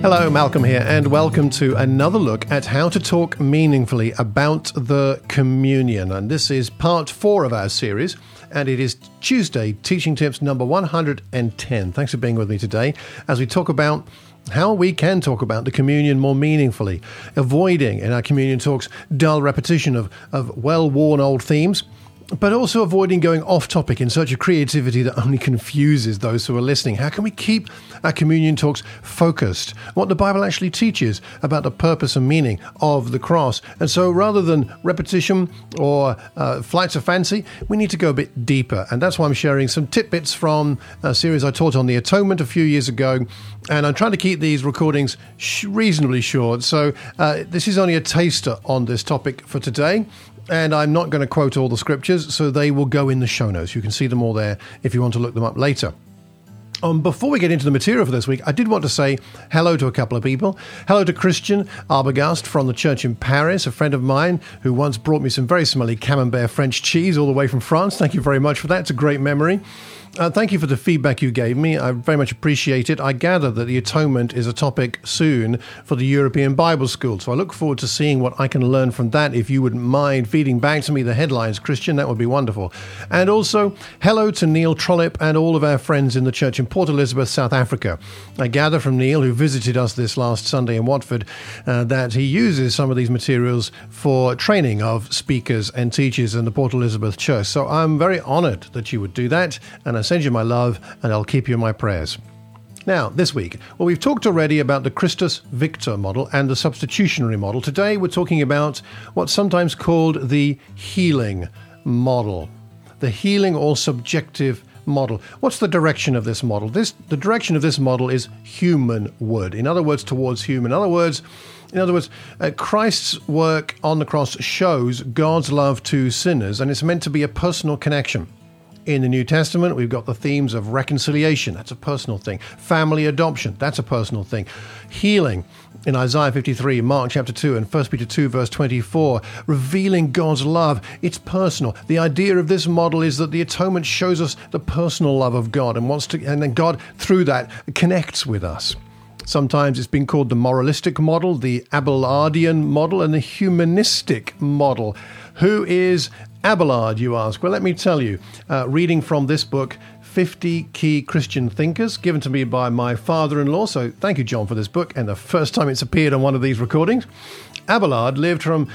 Hello, Malcolm here, and welcome to another look at how to talk meaningfully about the communion. And this is part 4 of our series, and it is Tuesday, Teaching Tips number 110. Thanks for being with me today as we talk about how we can talk about the communion more meaningfully, avoiding in our communion talks dull repetition of well-worn old themes, but also avoiding going off topic in search of creativity that only confuses those who are listening. How can we keep our communion talks focused? What the Bible actually teaches about the purpose and meaning of the cross. And so rather than repetition or flights of fancy, we need to go a bit deeper. And that's why I'm sharing some tidbits from a series I taught on the atonement a few years ago. And I'm trying to keep these recordings reasonably short. So this is only a taster on this topic for today. And I'm not going to quote all the scriptures, so they will go in the show notes. You can see them all there if you want to look them up later. Before we get into the material for this week, I did want to say hello to a couple of people. Hello to Christian Arbogast from the church in Paris, a friend of mine who once brought me some very smelly camembert French cheese all the way from France. Thank you very much for that. It's a great memory. Thank you for the feedback you gave me. I very much appreciate it. I gather that the atonement is a topic soon for the European Bible School, so I look forward to seeing what I can learn from that. If you wouldn't mind feeding back to me the headlines, Christian, that would be wonderful. And also, hello to Neil Trollope and all of our friends in the church in Port Elizabeth, South Africa. I gather from Neil, who visited us this last Sunday in Watford, that he uses some of these materials for training of speakers and teachers in the Port Elizabeth church. So I'm very honored that you would do that, and I send you my love, and I'll keep you in my prayers. Now, this week, well, we've talked already about the Christus Victor model and the substitutionary model. Today, we're talking about what's sometimes called the healing model, the healing or subjective model. What's the direction of this model? The direction of this model is humanward. In other words, towards human. In other words, Christ's work on the cross shows God's love to sinners, and it's meant to be a personal connection. In the New Testament, we've got the themes of reconciliation. That's a personal thing. Family adoption. That's a personal thing. Healing in Isaiah 53, Mark chapter 2, and 1 Peter 2, verse 24. Revealing God's love. It's personal. The idea of this model is that the atonement shows us the personal love of God and then God, through that, connects with us. Sometimes it's been called the moralistic model, the Abelardian model, and the humanistic model. Who is Abelard, you ask? Well, let me tell you, reading from this book, 50 Key Christian Thinkers, given to me by my father-in-law. So thank you, John, for this book, and the first time it's appeared on one of these recordings. Abelard lived from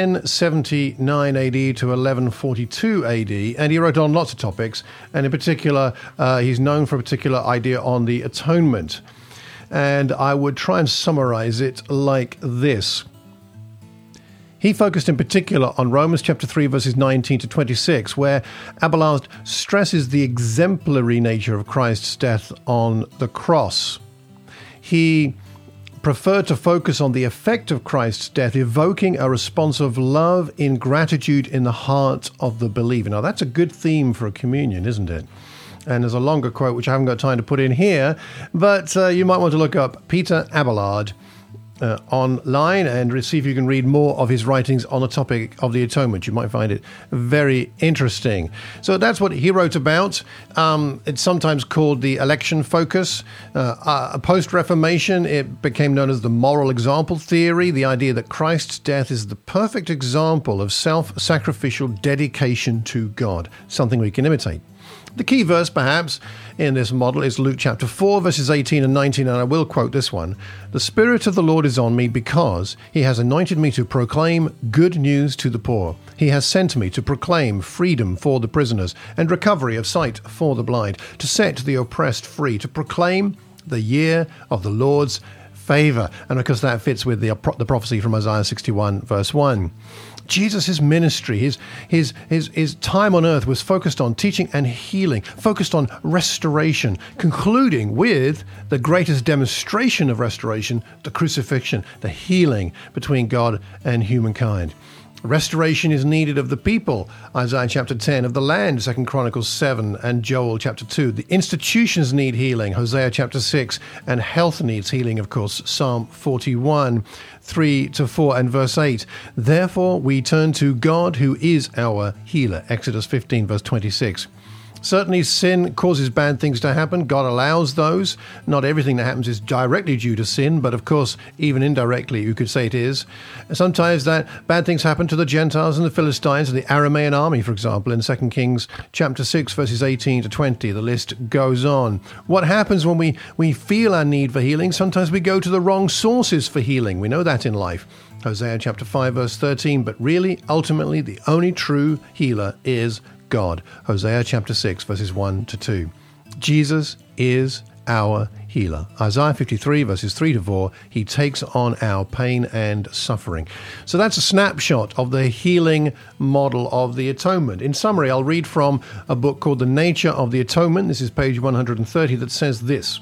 1079 AD to 1142 AD, and he wrote on lots of topics, and in particular, he's known for a particular idea on the atonement. And I would try and summarize it like this. He focused in particular on Romans chapter 3, verses 19 to 26, where Abelard stresses the exemplary nature of Christ's death on the cross. He preferred to focus on the effect of Christ's death, evoking a response of love in gratitude in the heart of the believer. Now, that's a good theme for a communion, isn't it? And there's a longer quote, which I haven't got time to put in here, but you might want to look up Peter Abelard online and see if you can read more of his writings on the topic of the atonement. You might find it very interesting. So that's what he wrote about. It's sometimes called the election focus. Post-Reformation, it became known as the moral example theory, the idea that Christ's death is the perfect example of self-sacrificial dedication to God, something we can imitate. The key verse, perhaps, in this model is Luke chapter 4, verses 18 and 19, and I will quote this one. "The Spirit of the Lord is on me because he has anointed me to proclaim good news to the poor. He has sent me to proclaim freedom for the prisoners and recovery of sight for the blind, to set the oppressed free, to proclaim the year of the Lord's favor." And of course, that fits with the prophecy from Isaiah 61, verse 1. Jesus' ministry, his time on earth was focused on teaching and healing, focused on restoration, concluding with the greatest demonstration of restoration, the crucifixion, the healing between God and humankind. Restoration is needed of the people, Isaiah chapter 10, of the land, 2 Chronicles 7, and Joel chapter 2. The institutions need healing, Hosea chapter 6, and health needs healing, of course, Psalm 41, 3-4, and verse 8. Therefore we turn to God who is our healer, Exodus 15, verse 26. Certainly, sin causes bad things to happen. God allows those. Not everything that happens is directly due to sin, but of course, even indirectly, you could say it is. Sometimes that bad things happen to the Gentiles and the Philistines and the Aramaean army, for example, in 2 Kings chapter 6, verses 18 to 20. The list goes on. What happens when we feel our need for healing? Sometimes we go to the wrong sources for healing. We know that in life. Hosea chapter 5, verse 13. But really, ultimately, the only true healer is God. Hosea chapter 6, verses 1 to 2. Jesus is our healer. Isaiah 53, verses 3 to 4, he takes on our pain and suffering. So that's a snapshot of the healing model of the atonement. In summary, I'll read from a book called The Nature of the Atonement. This is page 130, that says this.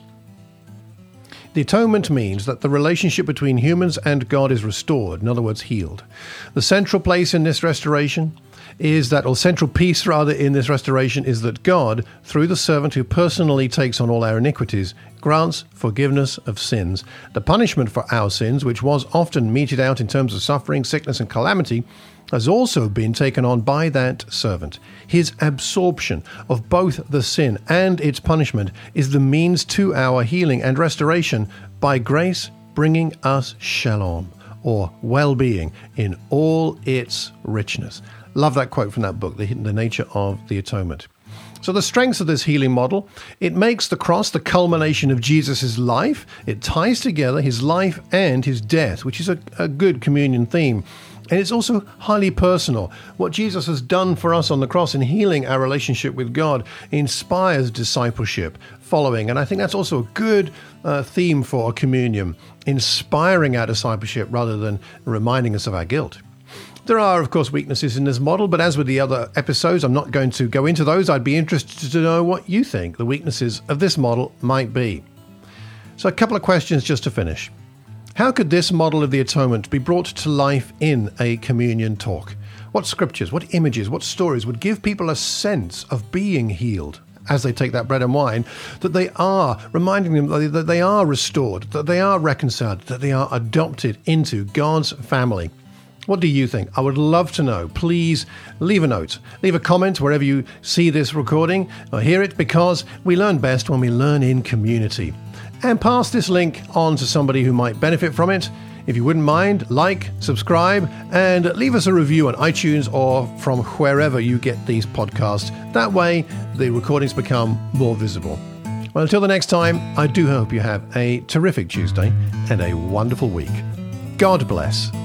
The atonement means that the relationship between humans and God is restored, in other words, healed. The central place in this restoration is that, or central piece rather, in this restoration is that God, through the servant who personally takes on all our iniquities, grants forgiveness of sins. The punishment for our sins, which was often meted out in terms of suffering, sickness, and calamity, has also been taken on by that servant. His absorption of both the sin and its punishment is the means to our healing and restoration, by grace bringing us shalom, or well-being, in all its richness. Love that quote from that book, The Nature of the Atonement. So the strengths of this healing model: it makes the cross the culmination of Jesus' life. It ties together his life and his death, which is a good communion theme. And it's also highly personal. What Jesus has done for us on the cross in healing our relationship with God inspires discipleship, following. And I think that's also a good theme for communion, inspiring our discipleship rather than reminding us of our guilt. There are, of course, weaknesses in this model, but as with the other episodes, I'm not going to go into those. I'd be interested to know what you think the weaknesses of this model might be. So a couple of questions just to finish. How could this model of the atonement be brought to life in a communion talk? What scriptures, what images, what stories would give people a sense of being healed as they take that bread and wine, that they are, reminding them that they are restored, that they are reconciled, that they are adopted into God's family? What do you think? I would love to know. Please leave a note, leave a comment wherever you see this recording or hear it, because we learn best when we learn in community. And pass this link on to somebody who might benefit from it. If you wouldn't mind, like, subscribe, and leave us a review on iTunes or from wherever you get these podcasts. That way, the recordings become more visible. Well, until the next time, I do hope you have a terrific Tuesday and a wonderful week. God bless.